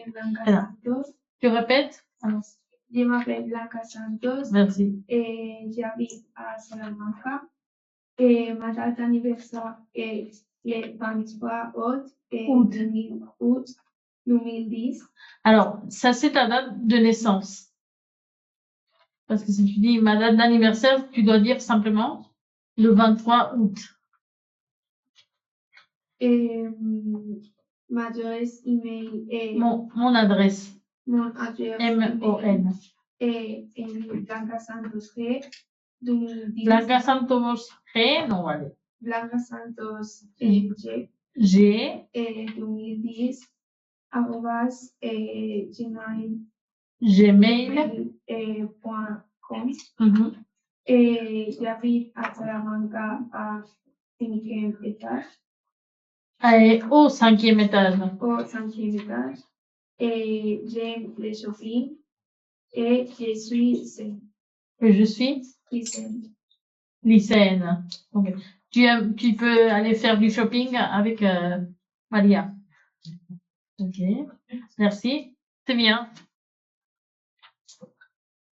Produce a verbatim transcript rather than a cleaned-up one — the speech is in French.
Blanca Alors, Santos. tu répètes? Alors, Je m'appelle Blanca Santos merci. et j'habite à Salamanca. Et ma date d'anniversaire est le vingt-trois août et Août. deux mille août deux mille dix. Alors, ça, c'est ta date de naissance. Parce que si tu dis ma date d'anniversaire, tu dois dire simplement le vingt-trois août. Et hum, ma adresse email est Mon, mon adresse. mon adresse M O N. et Blanca Santos G deux mille dix. Blanca Santos G, non, allez. Blanca Santos G G. et deux mille dix arrobas et gmail Gmail. et point com. Mm-hmm. Et j'habite à Salamanca à cinquième étage. Allez, au cinquième étage. Au cinquième étage. Et j'aime le shopping. Et je suis lycéenne. Et je suis Lycéenne. lycéenne. Okay. Tu, aimes, tu peux aller faire du shopping avec euh, Maria. Ok, merci. C'est bien.